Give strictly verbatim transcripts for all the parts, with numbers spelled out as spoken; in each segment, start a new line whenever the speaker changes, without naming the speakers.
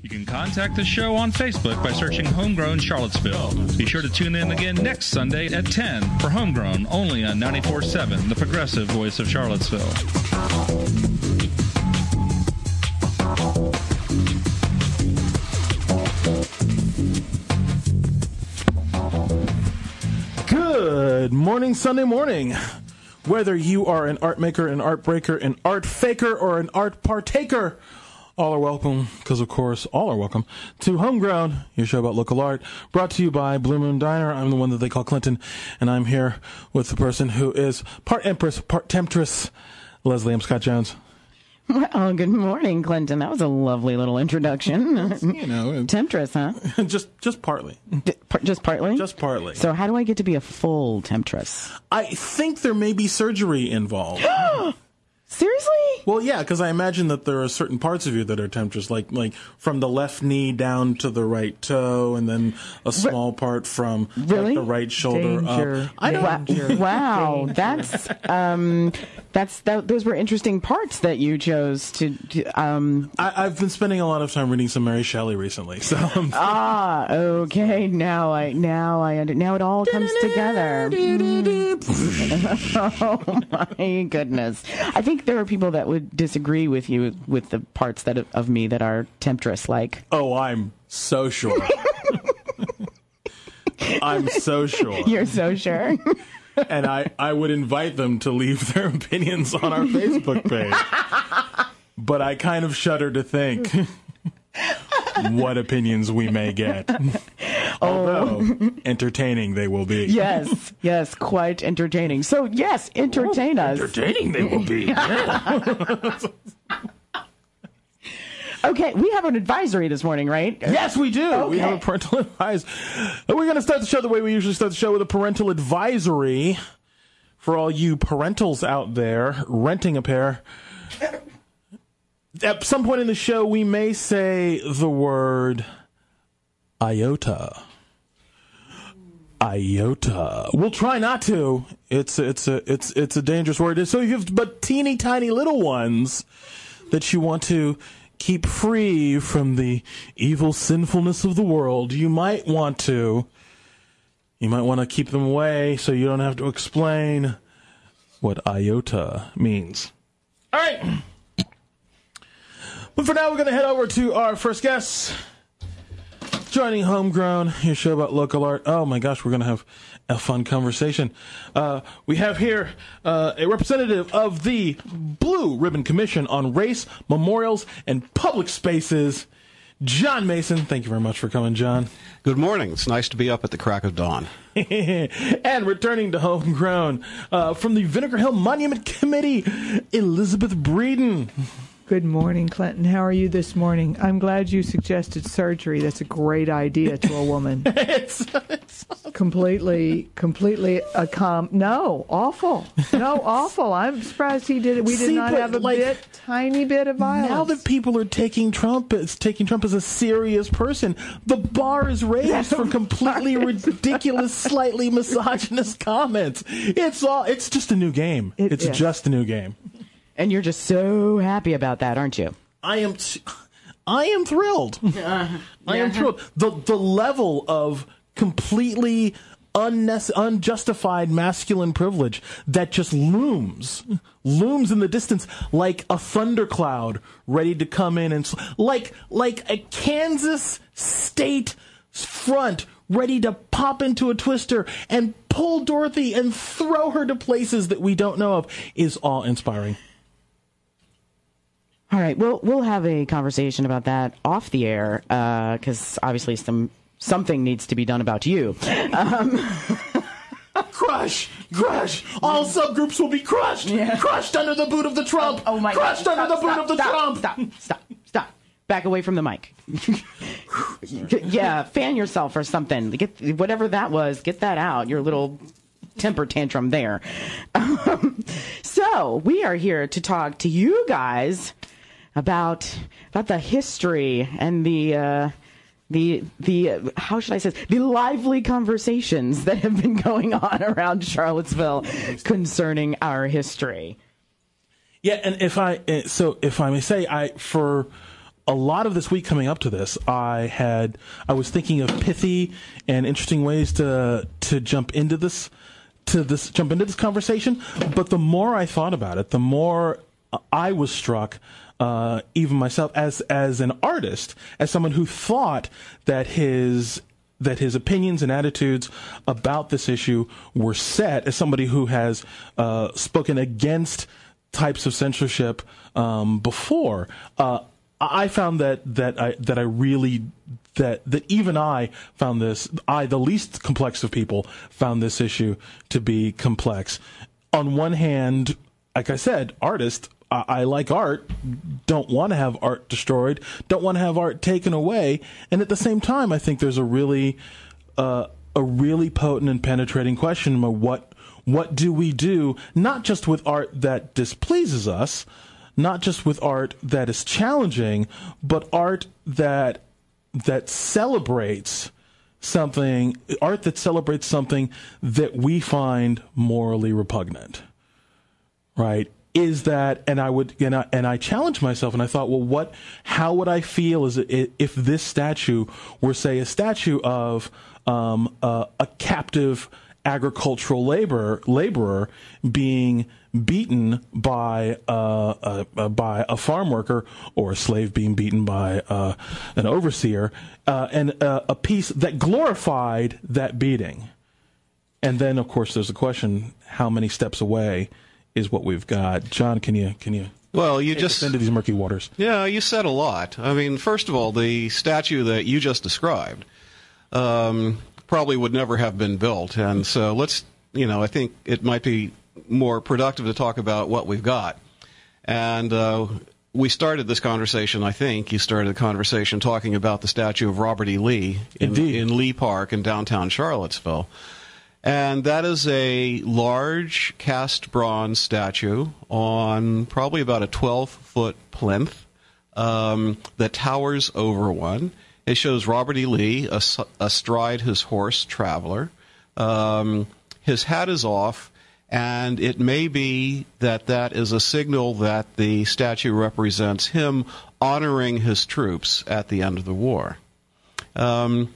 You can contact the show on Facebook by searching Homegrown Charlottesville. Be sure to tune in again next Sunday at ten for Homegrown, only on ninety-four point seven, the progressive voice of Charlottesville.
Good morning, Sunday morning. Whether you are an art maker, an art breaker, an art faker, or an art partaker, all are welcome, because of course, all are welcome, to Homegrown, your show about local art, brought to you by Blue Moon Diner. I'm the one that they call Clinton, and I'm here with the person who is part empress, part temptress, Leslie M. Scott Jones.
Well, good morning, Clinton. That was a lovely little introduction.
You know,
temptress, huh?
just, just partly.
D- par- just partly?
Just partly.
So how do I get to be a full temptress?
I think there may be surgery involved.
Seriously?
Well, yeah, because I imagine that there are certain parts of you that are temptress, like like from the left knee down to the right toe, and then a small part from
really?
like, the right shoulder
Danger.
up. I don't.
Danger.
Wow,
Danger.
that's um, that's that, those were interesting parts that you chose to. to um,
I, I've been spending a lot of time reading some Mary Shelley recently, so. Um,
ah, okay. Now I now I under, now it all comes together. Oh my goodness! I think there are people that would disagree with you with the parts that of me that are temptress like.
Oh, I'm so sure. I'm so sure.
You're so sure.
And I, I would invite them to leave their opinions on our Facebook page. But I kind of shudder to think what opinions we may get. Although entertaining they will be.
Yes, yes, quite entertaining. So, yes, entertain
oh,
us.
Entertaining they will be.
Okay, we have an advisory this morning, right?
Yes, we do.
Okay.
We have a parental advisory. We're going to start the show the way we usually start the show, with a parental advisory for all you parentals out there renting a pair. At some point in the show, we may say the word iota. Iota. We'll try not to. It's it's a it's it's a dangerous word. So you have but teeny tiny little ones that you want to keep free from the evil sinfulness of the world. You might want to. You might want to keep them away so you don't have to explain what iota means. All right. But for now, we're going to head over to our first guest. Joining Homegrown, your show about local art. Oh my gosh, we're going to have a fun conversation. Uh, we have here uh, a representative of the Blue Ribbon Commission on Race, Memorials, and Public Spaces, John Mason. Thank you very much for coming, John.
Good morning. It's nice to be up at the crack of dawn.
And returning to Homegrown uh, from the Vinegar Hill Monument Committee, Elizabeth Breeden.
Good morning, Clinton. How are you this morning? I'm glad you suggested surgery. That's a great idea to a woman.
it's, it's
completely, completely a com. No, awful. No, awful. I'm surprised he did it. We did
See,
not
but,
have a
like,
bit, tiny bit of violence.
Now that people are taking Trump as taking Trump as a serious person, the bar is raised for completely ridiculous, slightly misogynist comments. It's all. It's just a new game.
It
it's
is.
just a new game.
And you're just so happy about that, aren't you?
I am. T- I am thrilled.
Uh,
I am thrilled. The the level of completely unnecess- unjustified masculine privilege that just looms, looms in the distance like a thundercloud ready to come in and sl- like like a Kansas state front ready to pop into a twister and pull Dorothy and throw her to places that we don't know of is awe-inspiring.
All right, we'll we'll have a conversation about that off the air because uh, obviously some something needs to be done about you. Um,
Crush, crush! All subgroups will be crushed,
Yeah.
crushed under the boot of the Trump.
Oh my
crushed
God!
under
Stop,
the boot
stop,
of the
stop,
Trump.
Stop! Stop! Stop! Back away from the mic. Yeah, fan yourself or something. Get whatever that was. Get that out. Your little temper tantrum there. Um, so we are here to talk to you guys about about the history and the uh, the the uh, how should I say this? The lively conversations that have been going on around Charlottesville concerning our history.
Yeah, and if I uh, so if I may say, I for a lot of this week coming up to this, I had I was thinking of pithy and interesting ways to to jump into this to this jump into this conversation. But the more I thought about it, the more I was struck, uh, even myself as as an artist, as someone who thought that his that his opinions and attitudes about this issue were set, as somebody who has uh, spoken against types of censorship um, before. Uh, I found that that I that I really that that even I found this I the least complex of people found this issue to be complex. On one hand, like I said, artist, I, I like art, don't want to have art destroyed, don't want to have art taken away, and at the same time, I think there's a really uh, a really potent and penetrating question of what what do we do, not just with art that displeases us, not just with art that is challenging, but art that that celebrates something, art that celebrates something that we find morally repugnant, right? Is that, and I would, and I, and I challenged myself, and I thought, well, what, how would I feel as it, if this statue were, say, a statue of um, uh, a captive agricultural labor laborer being beaten by uh, uh, uh, by a farm worker, or a slave being beaten by uh, an overseer, uh, and uh, a piece that glorified that beating. And then, of course, there's a question: how many steps away is what we've got? John, can you can you?
Well, you
take
just
us into these murky waters.
Yeah, you said a lot. I mean, first of all, the statue that you just described um, probably would never have been built, and so let's, you know, I think it might be more productive to talk about what we've got. And uh, we started this conversation, I think, you started the conversation talking about the statue of Robert E. Lee in, in Lee Park in downtown Charlottesville. And that is a large cast bronze statue on probably about a twelve-foot plinth um, that towers over one. It shows Robert E. Lee as- astride his horse, Traveler. Um, his hat is off, and it may be that that is a signal that the statue represents him honoring his troops at the end of the war. Um,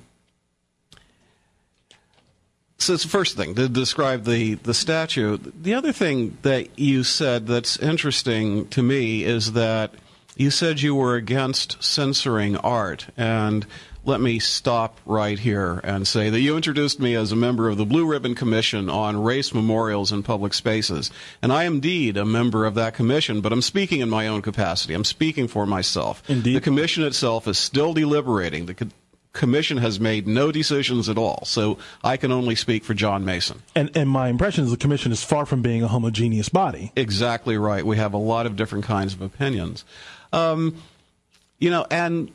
so it's the first thing, to describe the, the statue. The other thing that you said that's interesting to me is that you said you were against censoring art, and let me stop right here and say that you introduced me as a member of the Blue Ribbon Commission on Race Memorials in Public Spaces. And I am indeed a member of that commission, but I'm speaking in my own capacity. I'm speaking for myself.
Indeed.
The commission itself is still deliberating. The co- commission has made no decisions at all, so I can only speak for John Mason.
And, and my impression is the commission is far from being a homogeneous body.
Exactly right. We have a lot of different kinds of opinions. Um, you know, and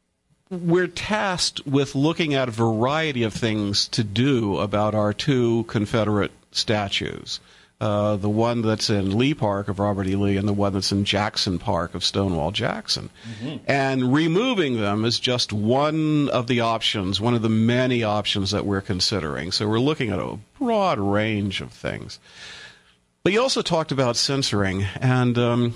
we're tasked with looking at a variety of things to do about our two Confederate statues. Uh, the one that's in Lee Park of Robert E. Lee and the one that's in Jackson Park of Stonewall Jackson. Mm-hmm. And removing them is just one of the options, one of the many options that we're considering. So we're looking at a broad range of things. But you also talked about censoring, and um,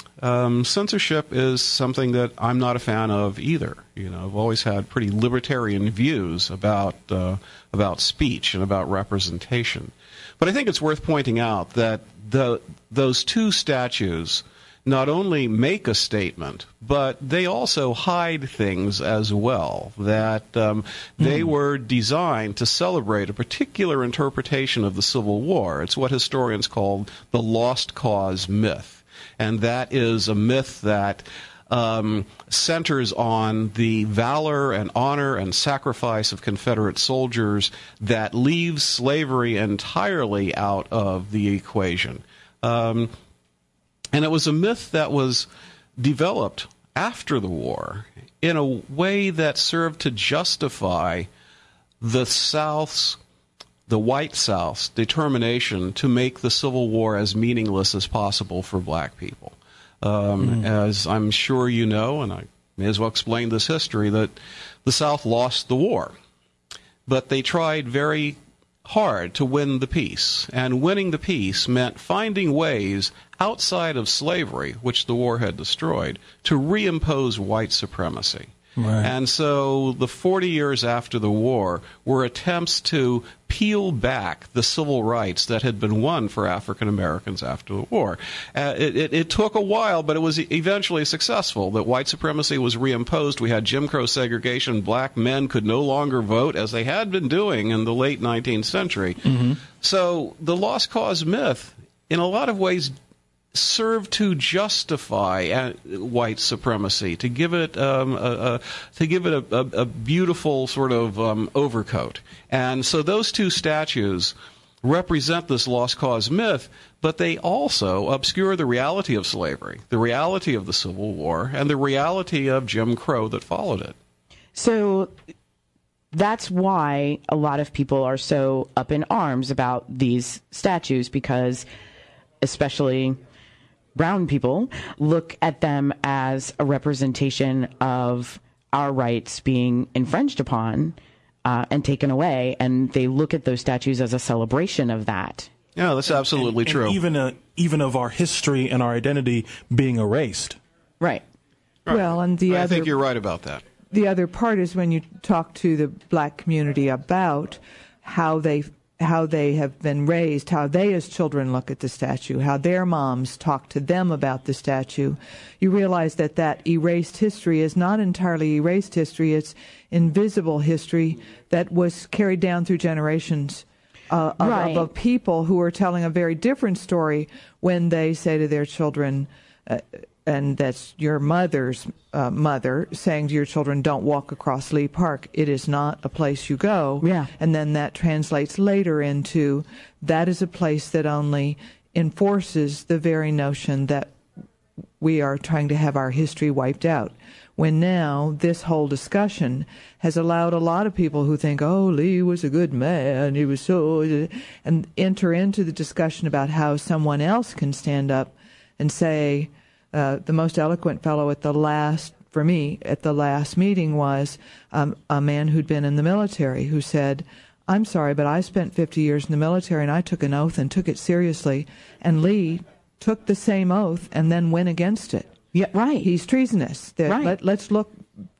Um, censorship is something that I'm not a fan of either. You know, I've always had pretty libertarian views about uh, about speech and about representation. But I think it's worth pointing out that the those two statues not only make a statement, but they also hide things as well. That um, they mm. were designed to celebrate a particular interpretation of the Civil War. It's what historians call the lost cause myth. And that is a myth that um, centers on the valor and honor and sacrifice of Confederate soldiers that leaves slavery entirely out of the equation. Um, and it was a myth that was developed after the war in a way that served to justify the South's the white South's determination to make the Civil War as meaningless as possible for black people. Um, mm. As I'm sure you know, and I may as well explain this history, that the South lost the war. But they tried very hard to win the peace. And winning the peace meant finding ways outside of slavery, which the war had destroyed, to reimpose white supremacy.
Right.
And so the forty years after the war were attempts to peel back the civil rights that had been won for African Americans after the war. Uh, it, it, it took a while, but it was eventually successful. That white supremacy was reimposed. We had Jim Crow segregation. Black men could no longer vote, as they had been doing in the late nineteenth century. Mm-hmm. So the lost cause myth, in a lot of ways, served to justify uh, white supremacy, to give it um, a, a, to give it a, a, a beautiful sort of um, overcoat. And so those two statues represent this lost cause myth, but they also obscure the reality of slavery, the reality of the Civil War, and the reality of Jim Crow that followed it.
So that's why a lot of people are so up in arms about these statues, because especially brown people look at them as a representation of our rights being infringed upon uh, and taken away, and they look at those statues as a celebration of that.
Yeah, that's absolutely
and,
true.
And even a, even of our history and our identity being erased.
Right.
Right.
Well, and the
I
other
think you're right about that.
the other part is when you talk to the black community about how they how they have been raised, how they as children look at the statue, how their moms talk to them about the statue, you realize that that erased history is not entirely erased history. It's invisible history that was carried down through generations uh, of,
right.
of, of people who are telling a very different story when they say to their children, uh, and that's your mother's uh, mother saying to your children, don't walk across Lee Park. It is not a place you go.
Yeah.
And then that translates later into that is a place that only enforces the very notion that we are trying to have our history wiped out. When now this whole discussion has allowed a lot of people who think, oh, Lee was a good man, he was so, and enter into the discussion about how someone else can stand up and say, Uh, the most eloquent fellow at the last, for me, at the last meeting was um, a man who'd been in the military who said, I'm sorry, but I spent fifty years in the military and I took an oath and took it seriously. And Lee took the same oath and then went against it.
Yeah, right.
He's treasonous. That,
right.
let, let's look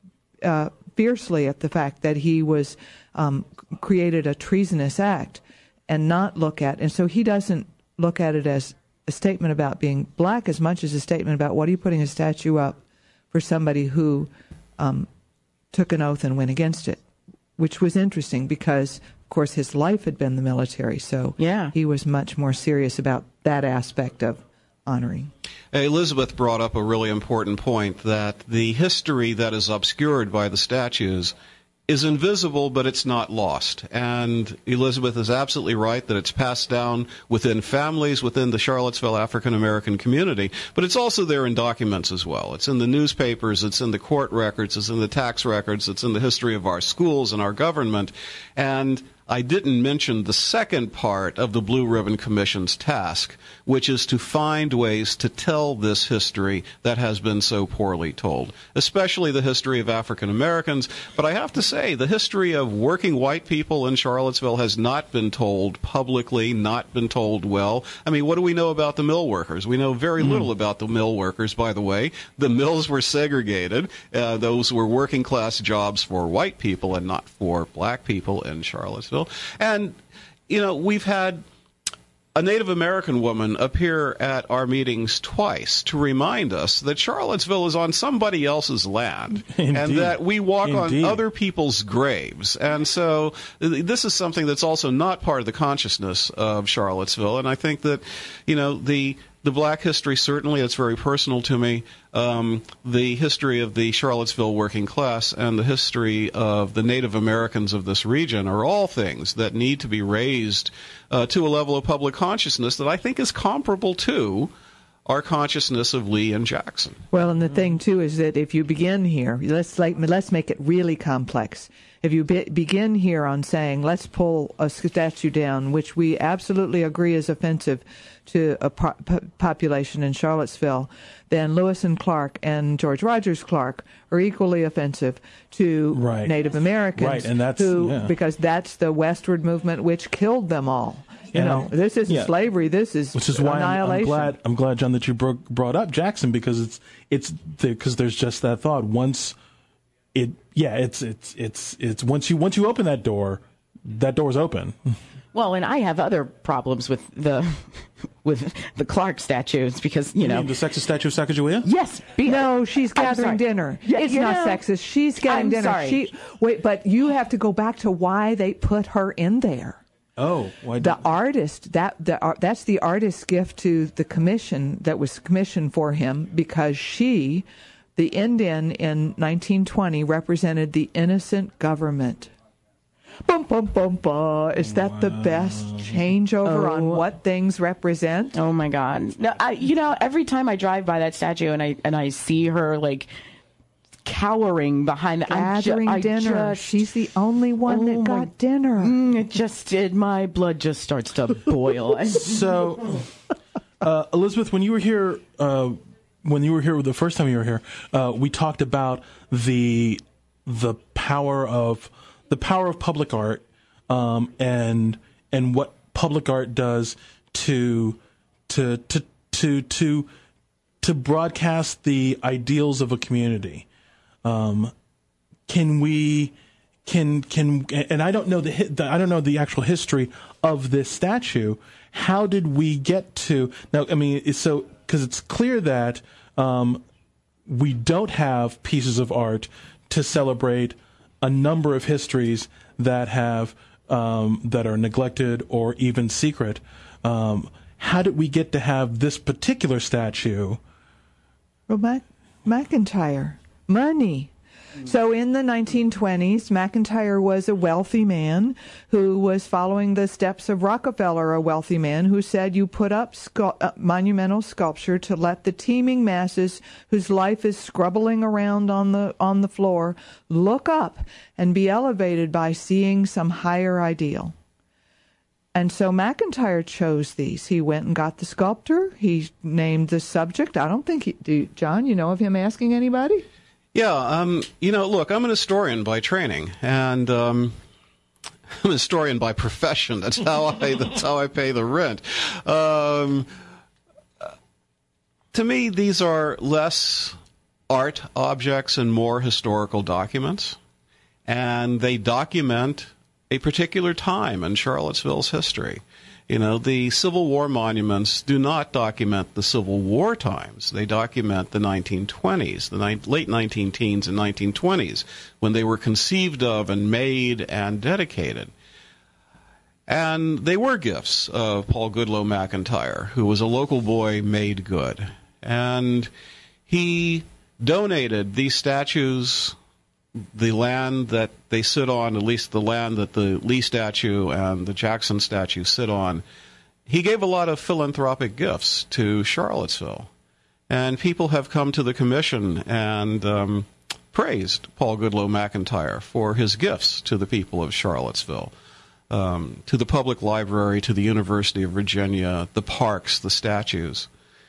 uh, fiercely at the fact that he was um, created a treasonous act and not look at, and so he doesn't look at it as a statement about being black as much as a statement about what are you putting a statue up for somebody who um, took an oath and went against it, which was interesting because, of course, his life had been the military, so
yeah.
he was much more serious about that aspect of honoring.
Elizabeth brought up a really important point, that the history that is obscured by the statues is invisible, but it's not lost. And Elizabeth is absolutely right that it's passed down within families, within the Charlottesville African American community, but it's also there in documents as well. It's in the newspapers, it's in the court records, it's in the tax records, it's in the history of our schools and our government. And I didn't mention the second part of the Blue Ribbon Commission's task, which is to find ways to tell this history that has been so poorly told, especially the history of African Americans. But I have to say, the history of working white people in Charlottesville has not been told publicly, not been told well. I mean, what do we know about the mill workers? We know very mm. little about the mill workers, by the way. The mills were segregated. Uh, those were working class jobs for white people and not for black people in Charlottesville. And, you know, we've had a Native American woman appear at our meetings twice to remind us that Charlottesville is on somebody else's land.
Indeed.
And that we walk
Indeed.
on other people's graves. And so this is something that's also not part of the consciousness of Charlottesville. And I think that, you know, the the black history, certainly, it's very personal to me. Um, the history of the Charlottesville working class and the history of the Native Americans of this region are all things that need to be raised uh, to a level of public consciousness that I think is comparable to our consciousness of Lee and Jackson.
Well, and the thing too is that if you begin here, let's like let's make it really complex. If you be, begin here on saying let's pull a statue down, which we absolutely agree is offensive to a po- population in Charlottesville, then Lewis and Clark and George Rogers Clark are equally offensive to
right.
Native Americans,
right? And that's
who,
yeah.
because that's the westward movement which killed them all. You
and
know, this isn't
yeah.
slavery. This is
which is why I'm, I'm
annihilation.
glad. I'm glad, John, that you bro- brought up Jackson because it's it's because the, there's just that thought. Once it, yeah, it's it's it's it's once you once you open that door, that door's open.
Well, and I have other problems with the with the Clark statues because you,
You
know
mean the sexist statue of Sacagawea?
yes, be,
No, she's
I'm
gathering
sorry.
dinner.
Yeah,
it's
you
not
know,
sexist. She's getting
I'm
dinner.
sorry.
She wait, but you have to go back to why they put her in there.
Oh, why
The
did-
artist that the ar- that's the artist's gift to the commission that was commissioned for him because she, the Indian in nineteen twenty, represented the innocent government. Bum, bum, bum, bum. Is that the best changeover
Oh.
on what things represent?
Oh my God! No, I, you know, every time I drive by that statue and I and I see her like cowering behind the I'm ju-
Gathering
I
dinner.
just-
She's the only one
Oh
that
my-
got dinner.
Mm, it just did. My blood just starts to boil.
So, uh, Elizabeth, when you were here, uh, when you were here the first time you were here, uh, we talked about the the power of the power of public art, um, and and what public art does to to to to to to broadcast the ideals of a community. Um, can we? Can can and I don't know the, the I don't know the actual history of this statue. How did we get to now? I mean, it's so because it's clear that um, we don't have pieces of art to celebrate a number of histories that have um, that are neglected or even secret. Um, how did we get to have this particular statue?
Well, Mac- McIntyre, money. So in the nineteen twenties, McIntyre was a wealthy man who was following the steps of Rockefeller, a wealthy man who said you put up scu- uh, monumental sculpture to let the teeming masses whose life is scrubbling around on the on the floor look up and be elevated by seeing some higher ideal. And so McIntyre chose these. He went and got the sculptor. He named the subject. I don't think he, do, John, you know of him asking anybody?
Yeah, um, you know, look, I'm an historian by training, and um, I'm a historian by profession. That's how I that's how I pay the rent. Um, to me, these are less art objects and more historical documents, and they document a particular time in Charlottesville's history. You know, the Civil War monuments do not document the Civil War times. They document the nineteen twenties, the ni- late nineteen teens and nineteen twenties, when they were conceived of and made and dedicated. And they were gifts of Paul Goodloe McIntyre, who was a local boy made good. And he donated these statues, the land that they sit on, at least the land that the Lee statue and the Jackson statue sit on. He gave a lot of philanthropic gifts to Charlottesville. And people have come to the commission and um, praised Paul Goodloe McIntyre for his gifts to the people of Charlottesville, um, to the public library, to the University of Virginia, the parks, the statues.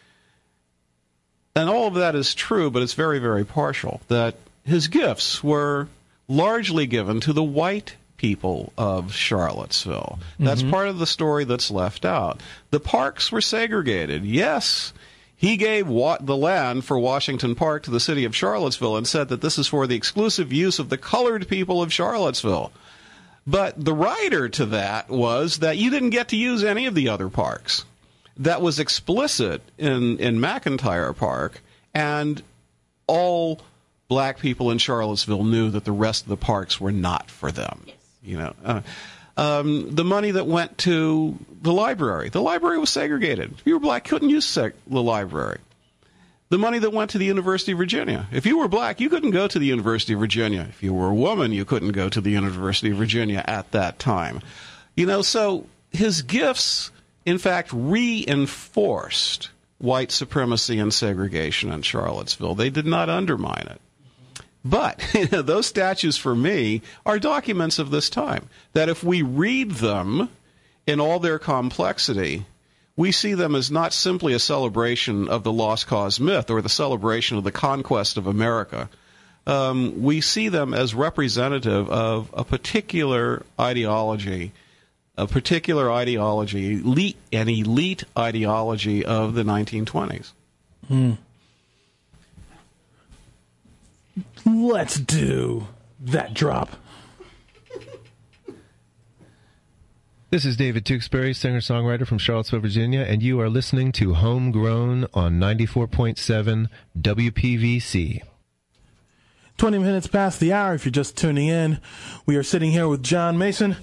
And all of that is true, but it's very, very partial, that his gifts were largely given to the white people of Charlottesville. That's mm-hmm. part of the story that's left out. The parks were segregated. Yes, he gave wa- the land for Washington Park to the city of Charlottesville and said that this is for the exclusive use of the colored people of Charlottesville. But the rider to that was that you didn't get to use any of the other parks. That was explicit in, in McIntyre Park, and all black people in Charlottesville knew that the rest of the parks were not for them. Yes. You know, uh, um, the money that went to the library, the library was segregated. If you were black, couldn't use seg- the library. The money that went to the University of Virginia. If you were black, you couldn't go to the University of Virginia. If you were a woman, you couldn't go to the University of Virginia at that time. You know, so his gifts, in fact, reinforced white supremacy and segregation in Charlottesville. They did not undermine it. But you know, those statues, for me, are documents of this time, that if we read them in all their complexity, we see them as not simply a celebration of the Lost Cause myth or the celebration of the conquest of America. Um, we see them as representative of a particular ideology, a particular ideology, elite, an elite ideology of the nineteen twenties.
Hmm. Let's do that drop.
This is David Tewksbury, singer-songwriter from Charlottesville, Virginia, and you are listening to Homegrown on ninety-four point seven W P V C.
twenty minutes past the hour, if you're just tuning in. We are sitting here with John Mason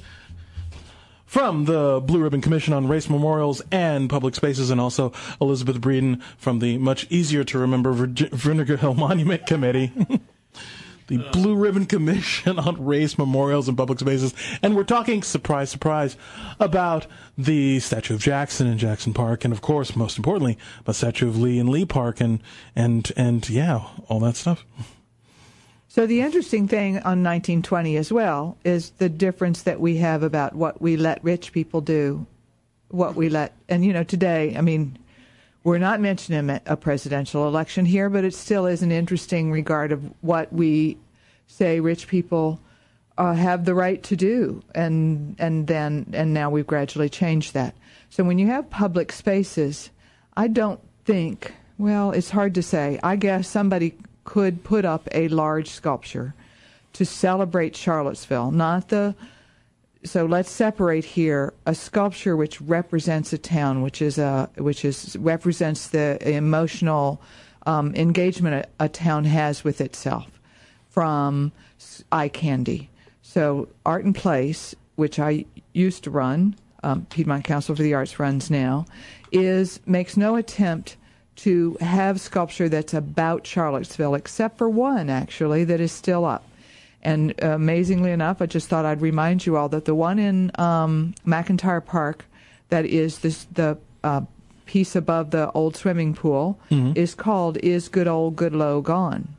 from the Blue Ribbon Commission on Race Memorials and Public Spaces, and also Elizabeth Breeden from the much easier to remember Virgi- Vinegar Hill Monument Committee. The Blue Ribbon Commission on Race Memorials and Public Spaces. And we're talking, surprise, surprise, about the statue of Jackson in Jackson Park, and of course, most importantly, the statue of Lee in Lee Park, and, and, and yeah, all that stuff.
So the interesting thing on nineteen twenty as well is the difference that we have about what we let rich people do, what we let, and you know, today, I mean, we're not mentioning a presidential election here, but it still is an interesting regard of what we say rich people uh, have the right to do, and and then and now we've gradually changed that. So when you have public spaces, I don't think, well, it's hard to say. I guess somebody could put up a large sculpture to celebrate Charlottesville, not the. So let's separate here a sculpture which represents a town, which is a which is represents the emotional um, engagement a, a town has with itself, from eye candy. So Art and Place, which I used to run, um, Piedmont Council for the Arts runs now, is makes no attempt to have sculpture that's about Charlottesville, except for one actually that is still up. And uh, amazingly enough, I just thought I'd remind you all that the one in um, McIntyre Park, that is this, the uh, piece above the old swimming pool, mm-hmm. is called "Is Good Old Goodloe Gone?"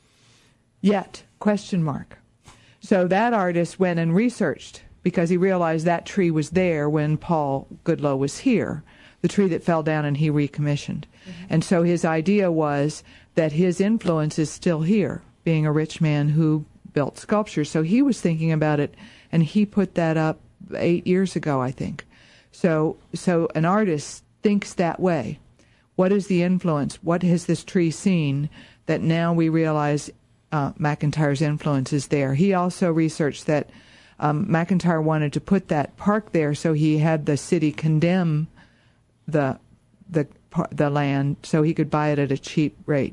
Yet, question mark. So that artist went and researched, because he realized that tree was there when Paul Goodloe was here, the tree that fell down and he recommissioned. Mm-hmm. And so his idea was that his influence is still here, being a rich man who built sculpture. So he was thinking about it, and he put that up eight years ago, I think. So so an artist thinks that way. What is the influence? What has this tree seen that now we realize uh, McIntyre's influence is there? He also researched that um, McIntyre wanted to put that park there, so he had the city condemn the the the land so he could buy it at a cheap rate.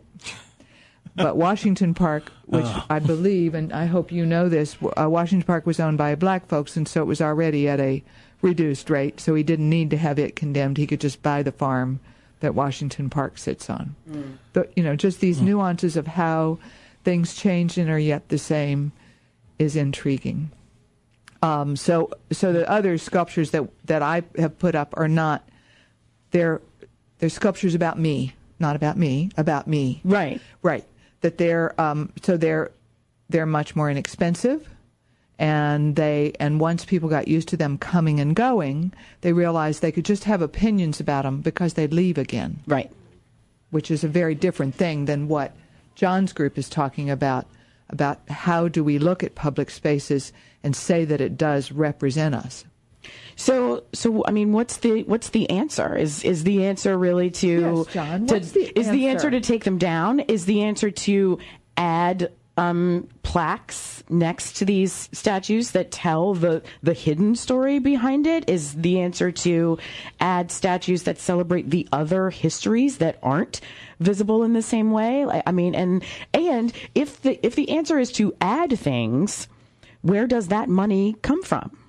But Washington Park, which oh. I believe, and I hope you know this, uh, Washington Park was owned by black folks, and so it was already at a reduced rate, so he didn't need to have it condemned. He could just buy the farm that Washington Park sits on. Mm. But, you know, just these mm. nuances of how things change and are yet the same is intriguing. Um, so so the other sculptures that, that I have put up are not, they're, they're sculptures about me, not about me, about me.
Right.
Right. That they're um, so they're they're much more inexpensive, and they and once people got used to them coming and going, they realized they could just have opinions about them because they'd leave again.
Right.
Which is a very different thing than what John's group is talking about, about how do we look at public spaces and say that it does represent us.
So, so I mean, what's the what's the answer? Is is the answer really to?
Yes, John.
To,
what's the
is
answer?
the answer to take them down? Is the answer to add um, plaques next to these statues that tell the the hidden story behind it? Is the answer to add statues that celebrate the other histories that aren't visible in the same way? I mean, and and if the if the answer is to add things, where does that money come from?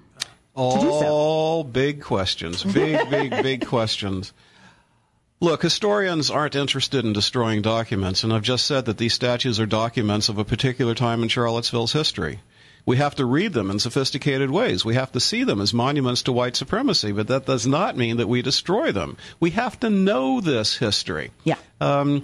All big questions. Big, big, big questions. Look, historians aren't interested in destroying documents, and I've just said that these statues are documents of a particular time in Charlottesville's history. We have to read them in sophisticated ways. We have to see them as monuments to white supremacy, but that does not mean that we destroy them. We have to know this history.
Yeah.
Um,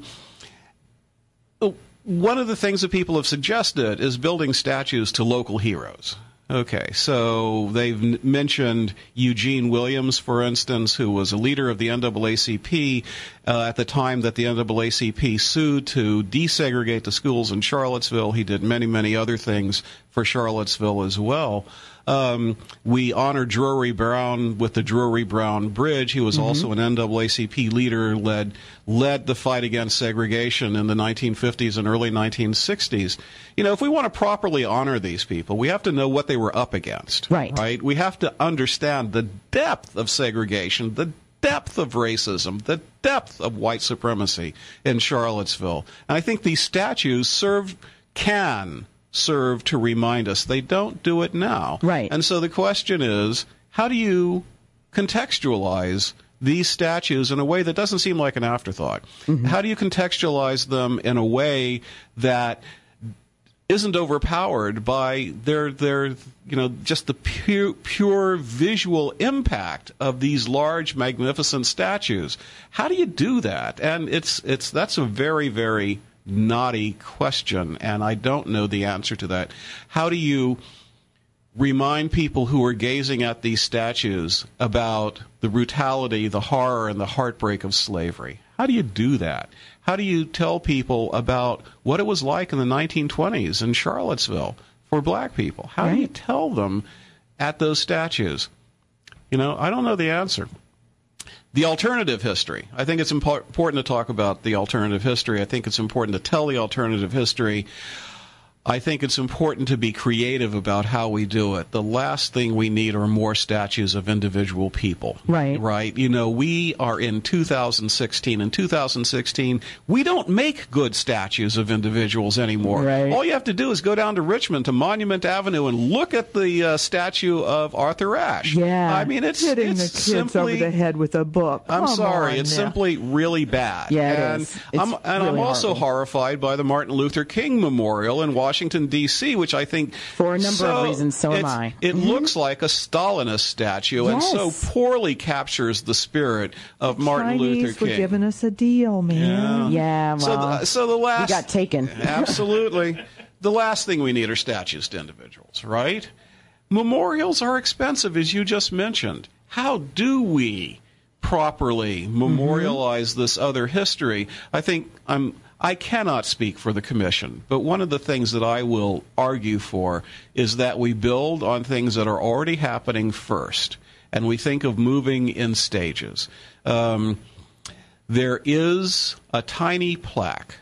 one of the things that people have suggested is building statues to local heroes. Okay, so they've n- mentioned Eugene Williams, for instance, who was a leader of the N double A C P uh, at the time that the N double A C P sued to desegregate the schools in Charlottesville. He did many, many other things for Charlottesville as well. Um, we honor Drury Brown with the Drury-Brown Bridge. He was mm-hmm. also an N double A C P leader, led led the fight against segregation in the nineteen fifties and early nineteen sixties. You know, if we want to properly honor these people, we have to know what they were up against.
Right.
Right? We have to understand the depth of segregation, the depth of racism, the depth of white supremacy in Charlottesville. And I think these statues serve, can serve to remind us. They don't do it now.
Right.
And so the question is, how do you contextualize these statues in a way that doesn't seem like an afterthought? Mm-hmm. How do you contextualize them in a way that isn't overpowered by their their you know just the pure pure visual impact of these large, magnificent statues? How do you do that? And it's it's that's a very, very knotty question, and I don't know the answer to that. How do you remind people who are gazing at these statues about the brutality, the horror, and the heartbreak of slavery? How do you do that? How do you tell people about what it was like in the nineteen twenties in Charlottesville for black people? How right. do you tell them at those statues? You know, I don't know the answer. The alternative history. I think it's impor- important to talk about the alternative history. I think it's important to tell the alternative history. I think it's important to be creative about how we do it. The last thing we need are more statues of individual people.
Right.
Right. You know, we are in two thousand sixteen. In two thousand sixteen, we don't make good statues of individuals anymore.
Right.
All you have to do is go down to Richmond to Monument Avenue and look at the uh, statue of Arthur Ashe.
Yeah.
I mean, it's,
hitting
it's
the kids
simply,
over the head with a book.
I'm
Come
sorry. It's
now.
simply really bad.
Yeah, it
and
is. It's
I'm, and
really
I'm also
horrible.
horrified by the Martin Luther King Memorial in Washington, D C, which I think
for a number
so,
of reasons, so am
it's-
I.
It
Mhm.
looks like a Stalinist statue, and so
Yes.
poorly captures the spirit of Martin
Chinese
Luther King.
were giving us a deal, man.
Yeah, well,
so, the, so the last
we got taken.
Absolutely. The last thing we need are statues to individuals, right? Memorials are expensive, as you just mentioned. How do we properly memorialize mm-hmm. this other history? I think I'm I cannot speak for the commission, but one of the things that I will argue for is that we build on things that are already happening first, and we think of moving in stages. Um, there is a tiny plaque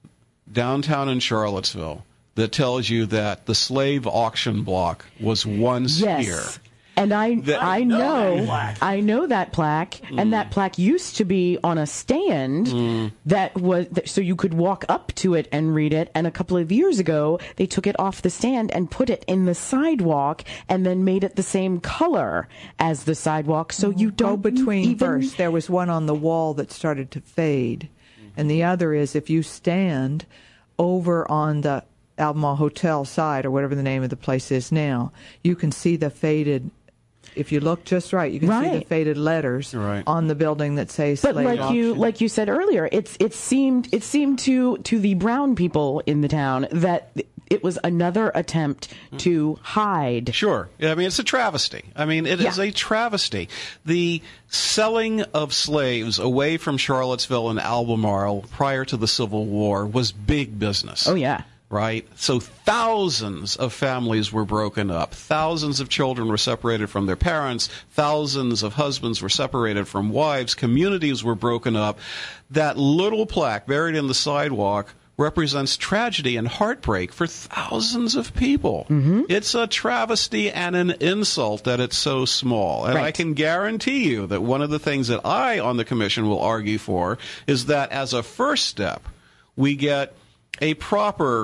downtown in Charlottesville that tells you that the slave auction block was once
yes.
here.
And I,
That-
I know, I know that plaque, mm. and that plaque used to be on a stand mm. that was so you could walk up to it and read it. And a couple of years ago, they took it off the stand and put it in the sidewalk, and then made it the same color as the sidewalk, so you
Go
don't
between
even...
first. There was one on the wall that started to fade, and the other is if you stand over on the Albemarle Hotel side, or whatever the name of the place is now, you can see the faded. If you look just right, you can
right.
see the faded letters
right.
on the building that say
But
slave
like
auction.
you, like you said earlier, it's it seemed it seemed to to the brown people in the town that it was another attempt to hide.
Sure. I mean, it's a travesty. I mean, it
Yeah.
is a travesty. The selling of slaves away from Charlottesville and Albemarle prior to the Civil War was big business.
Oh yeah.
Right? So thousands of families were broken up. Thousands of children were separated from their parents. Thousands of husbands were separated from wives. Communities were broken up. That little plaque buried in the sidewalk represents tragedy and heartbreak for thousands of people. Mm-hmm. It's a travesty and an insult that it's so small. And
right.
I can guarantee you that one of the things that I on the commission will argue for is that as a first step, we get a proper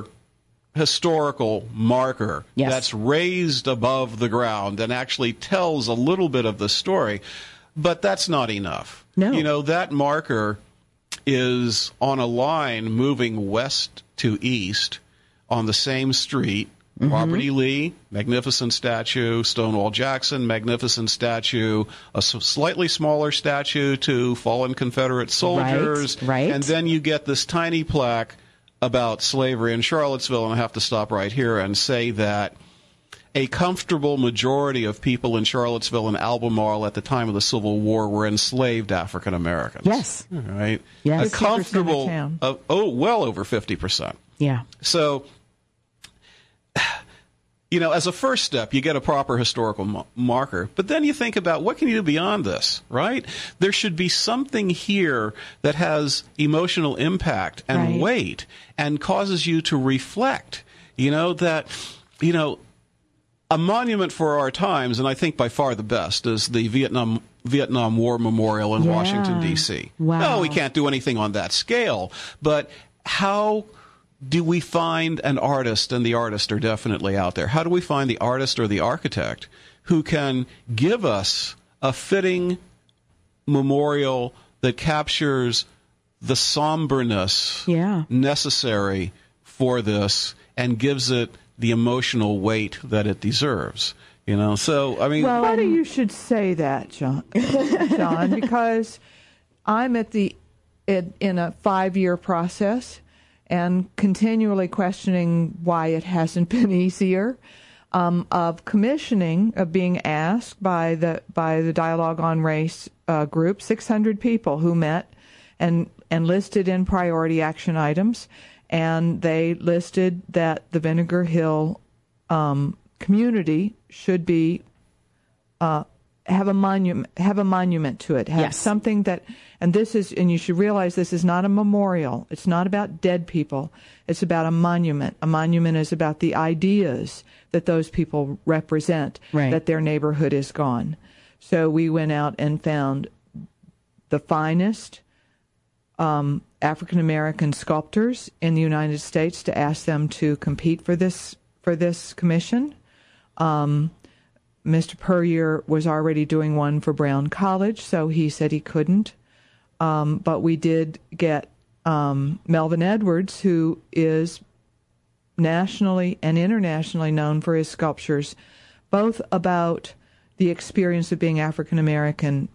historical marker
yes.
that's raised above the ground and actually tells a little bit of the story. But that's not enough.
No.
You know, that marker is on a line moving west to east on the same street Mm-hmm. Robert E. Lee, magnificent statue. Stonewall Jackson, magnificent statue. A slightly smaller statue to fallen Confederate soldiers.
Right, right.
And then you get this tiny plaque about slavery in Charlottesville, and I have to stop right here and say that a comfortable majority of people in Charlottesville and Albemarle at the time of the Civil War were enslaved African Americans.
Yes.
Right?
Yes.
A comfortable,
of
uh, oh, well over fifty percent.
Yeah.
So, you know, as a first step, you get a proper historical mo- marker. But then you think about what can you do beyond this, right? There should be something here that has emotional impact and
Right.
weight and causes you to reflect, you know, that, you know, a monument for our times, and I think by far the best, is the Vietnam Vietnam War Memorial in
Yeah.
Washington, D C
Wow.
No, we can't do anything on that scale, but how do we find an artist, and the artists are definitely out there, how do we find the artist or the architect who can give us a fitting memorial that captures the somberness
Yeah.
necessary for this and gives it the emotional weight that it deserves? You know, so, I mean...
Well,
Funny you should say that, John, John because I'm at the in, in a five-year process and continually questioning why it hasn't been easier, um, of commissioning, of being asked by the by the Dialogue on Race uh, group, six hundred people who met and and listed in priority action items, and they listed that the Vinegar Hill um, community should be uh, have a monument have a monument to it, have
Yes.
something that, and this is, and you should realize this is not a memorial. It's not about dead people. It's about a monument. A monument is about the ideas that those people represent,
Right.
that their neighborhood is gone. So we went out and found the finest um, African American sculptors in the United States to ask them to compete for this for this commission. Um, Mister Puryear was already doing one for Brown College, so he said he couldn't. Um, but we did get um, Melvin Edwards, who is nationally and internationally known for his sculptures, both about the experience of being African American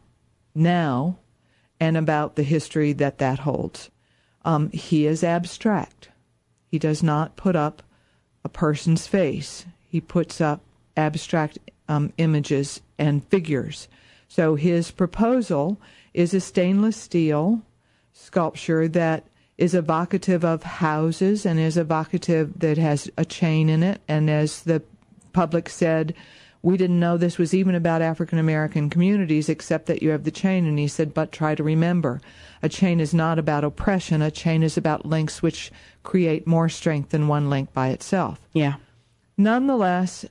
now and about the history that that holds. Um, he is abstract. He does not put up a person's face. He puts up abstract um, images and figures. So his proposal is a stainless steel sculpture that is evocative of houses and is evocative that has a chain in it. And as the public said, we didn't know this was even about African American communities except that you have the chain. And he said, but try to remember, a chain is not about oppression. A chain is about links which create more strength than one link by itself.
Yeah.
Nonetheless,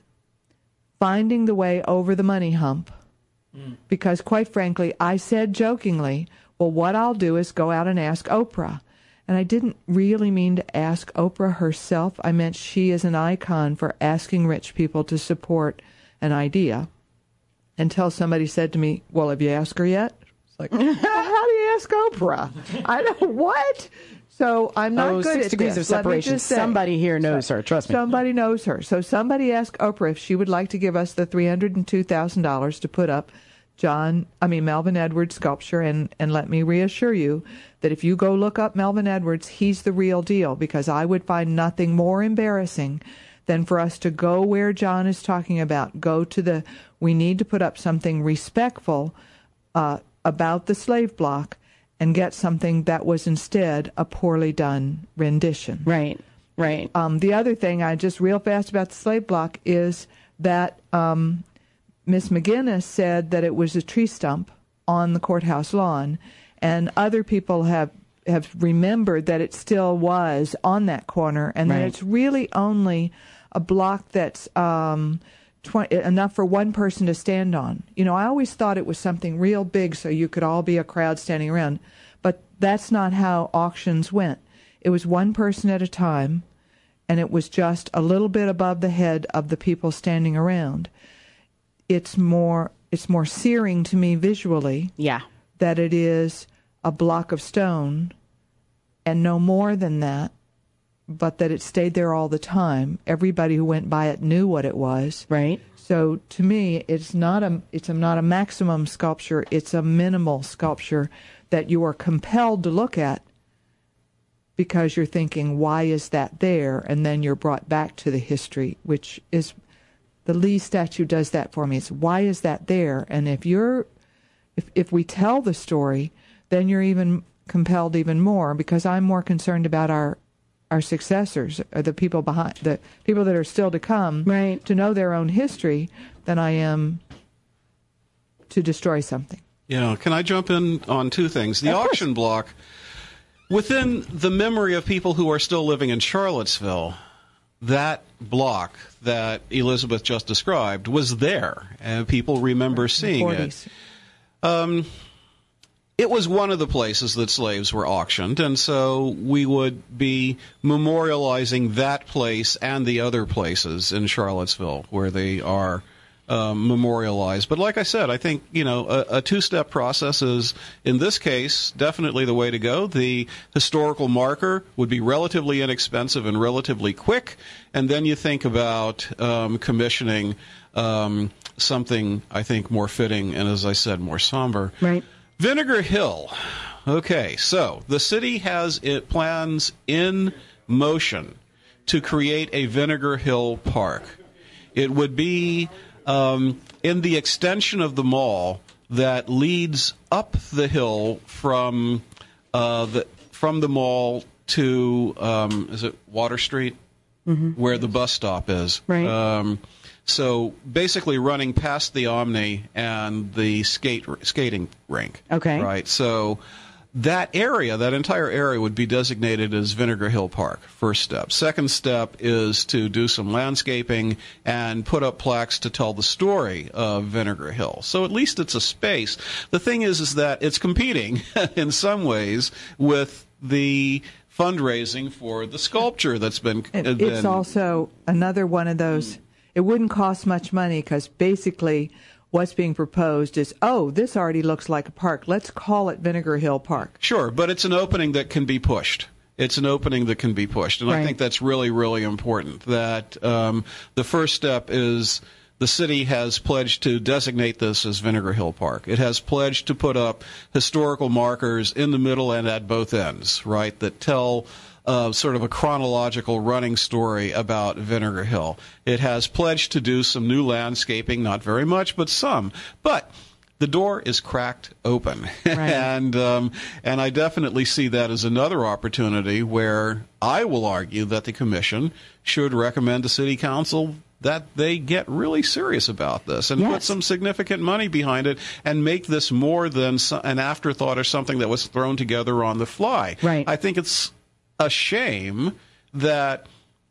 finding the way over the money hump, mm. because quite frankly, I said jokingly, well, what I'll do is go out and ask Oprah. And I didn't really mean to ask Oprah herself. I meant she is an icon for asking rich people to support an idea. Until somebody said to me, well, have you asked her yet? It's like, well, how do you ask Oprah? I don't, what? So I'm not
oh,
good
six
at
degrees
this.
of separation.
Say,
Somebody here knows
so,
her. Trust me.
Somebody knows her. So somebody asked Oprah if she would like to give us the three hundred two thousand dollars to put up John, I mean Melvin Edwards' sculpture, and, and let me reassure you that if you go look up Melvin Edwards, he's the real deal, because I would find nothing more embarrassing than for us to go where John is talking about, go to the, we need to put up something respectful uh, about the slave block, and get something that was instead a poorly done rendition.
Right, right.
Um, the other thing, I just real fast about the slave block, is that um, Miss McGinnis said that it was a tree stump on the courthouse lawn, and other people have have remembered that it still was on that corner, and
right.
that it's really only a block that's um, twenty, enough for one person to stand on. You know, I always thought it was something real big so you could all be a crowd standing around, but that's not how auctions went. It was one person at a time, and it was just a little bit above the head of the people standing around. It's more it's more searing to me visually
yeah.
that it is a block of stone and no more than that, but that it stayed there all the time. Everybody who went by it knew what it was.
Right.
So to me, it's not a it's a, not a maximum sculpture. It's a minimal sculpture that you are compelled to look at because you're thinking, why is that there? And then you're brought back to the history, which is the Lee statue does that for me. It's why is that there? And if you're if if we tell the story, then you're even compelled even more, because I'm more concerned about our our successors, or the people behind, the people that are still to come,
right,
to know their own history, than I am to destroy something.
Yeah, can I jump in on two things? The
Of
auction
course.
block, within the memory of people who are still living in Charlottesville, that block that Elizabeth just described was there, and people remember seeing it. Um, it was one of the places that slaves were auctioned, and so we would be memorializing that place and the other places in Charlottesville where they are um, memorialized. But like I said, I think, you know, a, a two-step process is, in this case, definitely the way to go. The historical marker would be relatively inexpensive and relatively quick, and then you think about um, commissioning um, something, I think, more fitting and, as I said, more somber.
Right.
Vinegar Hill. Okay, so the city has it plans in motion to create a Vinegar Hill Park. It would be um, in the extension of the mall that leads up the hill from uh, the from the mall to um, is it Water Street, mm-hmm. where the bus stop is.
Right.
Um, So basically running past the Omni and the skate skating rink.
Okay.
Right. So that area, that entire area would be designated as Vinegar Hill Park, first step. Second step is to do some landscaping and put up plaques to tell the story of Vinegar Hill. So at least it's a space. The thing is, is that it's competing in some ways with the fundraising for the sculpture that's been...
It,
been
it's also another one of those... It wouldn't cost much money, because basically what's being proposed is, oh, this already looks like a park. Let's call it Vinegar Hill Park.
Sure, but it's an opening that can be pushed. It's an opening that can be pushed. And
Right.
I think that's really, really important, that um, the first step is the city has pledged to designate this as Vinegar Hill Park. It has pledged to put up historical markers in the middle and at both ends, right, that tell... Uh, sort of a chronological running story about Vinegar Hill. It has pledged to do some new landscaping, not very much, but some. But the door is cracked open.
Right.
and um, and I definitely see that as another opportunity where I will argue that the Commission should recommend to City Council that they get really serious about this and
Yes.
put some significant money behind it and make this more than so- an afterthought or something that was thrown together on the fly.
Right.
I think it's a shame that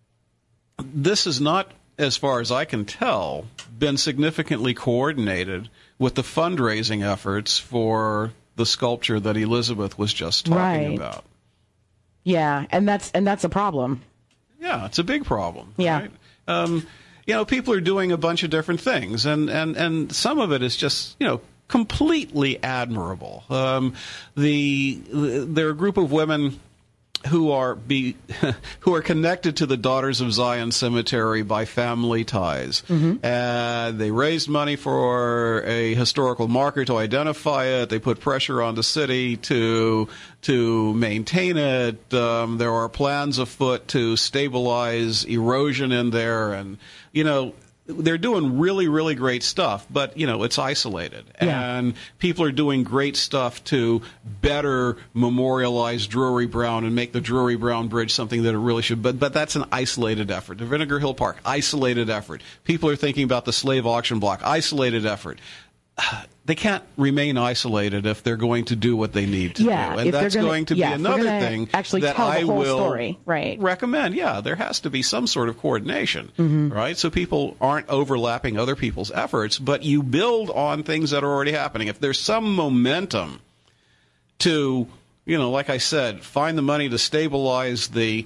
this has not, as far as I can tell, been significantly coordinated with the fundraising efforts for the sculpture that Elizabeth was just talking
Right.
about.
Yeah, and that's and that's a problem.
Yeah, it's a big problem.
Yeah.
Right? Um, you know, people are doing a bunch of different things, and, and, and some of it is just, you know, completely admirable. Um, the there are a group of women who are be who are connected to the Daughters of Zion Cemetery by family ties. Mm-hmm. And they raised money for a historical marker to identify it. They put pressure on the city to to maintain it. Um, there are plans afoot to stabilize erosion in there, and you know, they're doing really, really great stuff, but, you know, it's isolated.
Yeah.
And people are doing great stuff to better memorialize Drury Brown and make the Drury Brown Bridge something that it really should. But but that's an isolated effort. The Vinegar Hill Park, isolated effort. People are thinking about the slave auction block, isolated effort. They can't remain isolated if they're going to do what they need to
Yeah,
do. And
if they're
that's
gonna-
going to
yeah,
be
if they're
another
gonna
thing
actually
that
tell the
I
whole
will
story, right.
recommend. Yeah, there has to be some sort of coordination,
Mm-hmm.
right? So people aren't overlapping other people's efforts, but you build on things that are already happening. If there's some momentum to, you know, like I said, find the money to stabilize the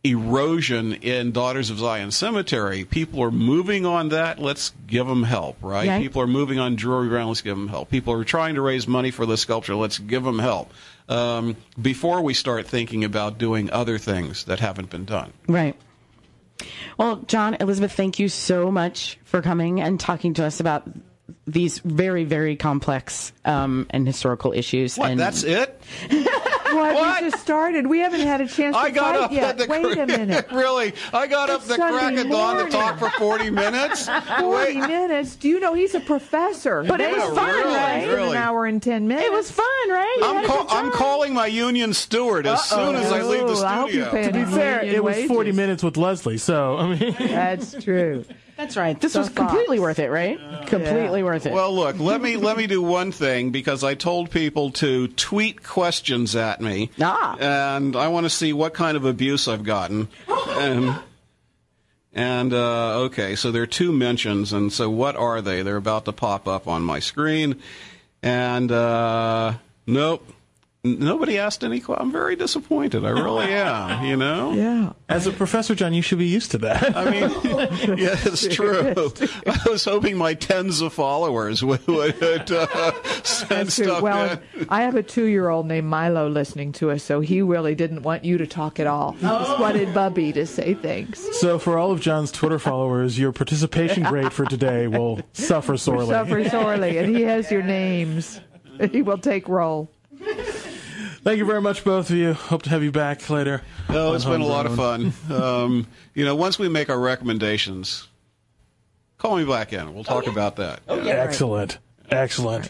erosion in Daughters of Zion Cemetery. People are moving on that. Let's give them help, right?
Yeah.
People are moving on Drury Ground. Let's give them help. People are trying to raise money for the sculpture. Let's give them help. Um, before we start thinking about doing other things that haven't been done.
Right. Well, John, Elizabeth, thank you so much for coming and talking to us about these very, very complex um, and historical issues.
What,
and
that's it?
What?
What?
We just started. We haven't had a chance to
I got
fight
up
yet.
at the
Wait a
cra-
minute.
Really? I got up
It's
the crack
Sunday
of dawn to
morning.
talk for forty minutes?
Forty
Wait.
minutes? Do you know he's a professor?
But it
Yeah,
was fun,
really,
right?
really.
An hour and ten minutes.
It was fun, right? You
I'm,
had a
call-
good time.
I'm calling my union steward as soon as I leave the
Oh, I hope you
studio.
pay
To be
him
fair,
union
it was
wages.
forty minutes with Leslie, so, I mean.
That's true.
That's right. This
So
was completely
Fox.
worth it, right? completely
Yeah.
worth it.
Well, look, let me let me do one thing, because I told people to tweet questions at me,
Ah.
and I want to see what kind of abuse I've gotten. and and uh, okay, so there are two mentions, and so what are they? They're about to pop up on my screen, and uh, nope. N- Nobody asked any questions. I'm very disappointed. I really am, you know?
Yeah.
As a professor, John, you should be used to that.
I mean, yeah, it's true. I was hoping my tens of followers would, would uh, send
That's true.
stuff
Well,
in.
I have a two-year-old named Milo listening to us, so he really didn't want you to talk at all. He just wanted Bubby to say things.
So for all of John's Twitter followers, your participation grade for today will suffer sorely.
Suffer sorely, and he has your names. He will take roll.
Thank you very much, both of you. Hope to have you back later.
Oh, it's
on
been a lot of
Homegrown.
fun. Um, you know, once we make our recommendations, call me back in. We'll talk about that.
Excellent. Excellent.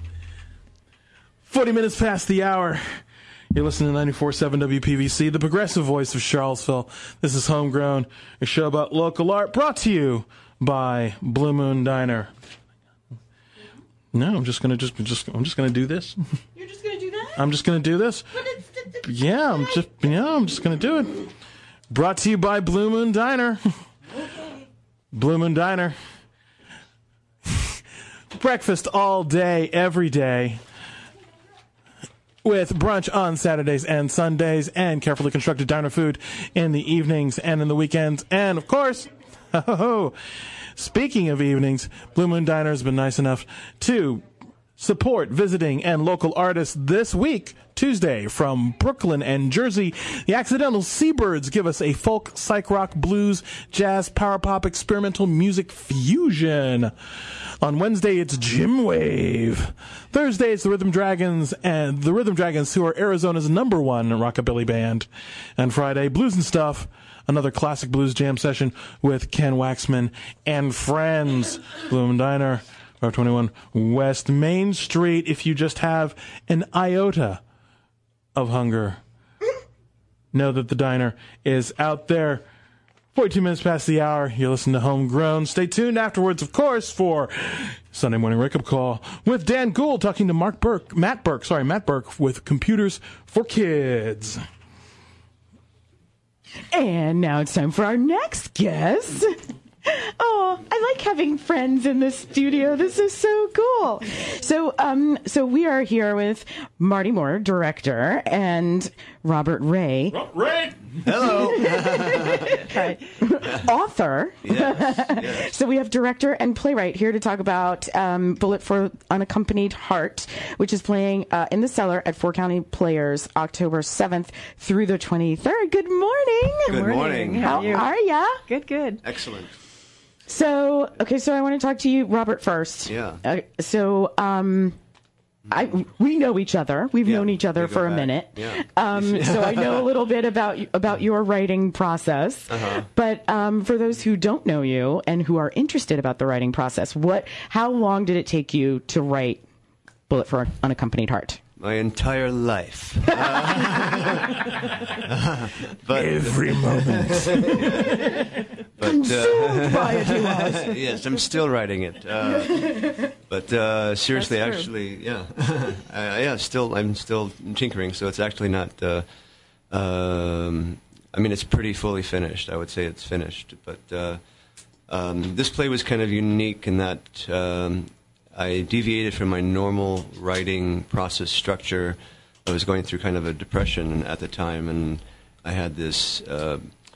forty minutes past the hour. You're listening to ninety-four point seven W P V C, the progressive voice of Charlottesville. This is Homegrown, a show about local art brought to you by Blue Moon Diner. No, I'm just gonna just just I'm just gonna do this.
You're just going to do that?
I'm just gonna do this. Yeah, I'm just yeah, I'm just gonna do it. Brought to you by Blue Moon Diner. Blue Moon Diner. Breakfast all day, every day. With brunch on Saturdays and Sundays, and carefully constructed diner food in the evenings and in the weekends. And of course, ho, ho, ho, speaking of evenings, Blue Moon Diner has been nice enough to support visiting and local artists this week, Tuesday, from Brooklyn and Jersey. The Accidental Seabirds give us a folk, psych rock, blues, jazz, power pop, experimental music fusion. On Wednesday, it's Jim Wave. Thursday, it's the Rhythm Dragons, and the Rhythm Dragons, who are Arizona's number one rockabilly band. And Friday, Blues and Stuff, another classic blues jam session with Ken Waxman and friends. Blue Moon Diner, five twenty-one West Main Street. If you just have an iota of hunger, know that the diner is out there. forty-two minutes past the hour. You listen to Homegrown. Stay tuned afterwards, of course, for Sunday Morning Wake Up Call with Dan Gould talking to Mark Burke, Matt Burke, sorry, Matt Burke with Computers for Kids.
And now it's time for our next guest. Oh, I like having friends in the studio. This is so cool. So, um, so we are here with Marty Moore, director, and Robert Ray,
Ray!
Hello.
author.
Yes, yes.
So we have director and playwright here to talk about um, Bullet for Unaccompanied Heart, which is playing uh, in the Cellar at Four County Players October seventh through the twenty-third. Good morning.
Good morning.
How are ya?
Good, good.
Excellent.
So, okay, so I want to talk to you, Robert, first.
Yeah.
Uh, so, um, I we know each other. We've
Yeah,
known each other
we go
for a
back.
minute.
Yeah.
Um, so I know a little bit about about your writing process.
Uh-huh.
But um, for those who don't know you and who are interested about the writing process, what? How long did it take you to write Bullet for Unaccompanied Heart?
My entire life. Uh, but
Every moment.
but uh,
By it, he was.
yes, I'm still writing it. Uh, but uh, seriously,
That's true.
actually, yeah, uh, yeah. Still, I'm still tinkering. So it's actually not. Uh, um, I mean, it's pretty fully finished. I would say it's finished. But uh, um, this play was kind of unique in that. Um, I deviated from my normal writing process structure. I was going through kind of a depression at the time, and I had this uh,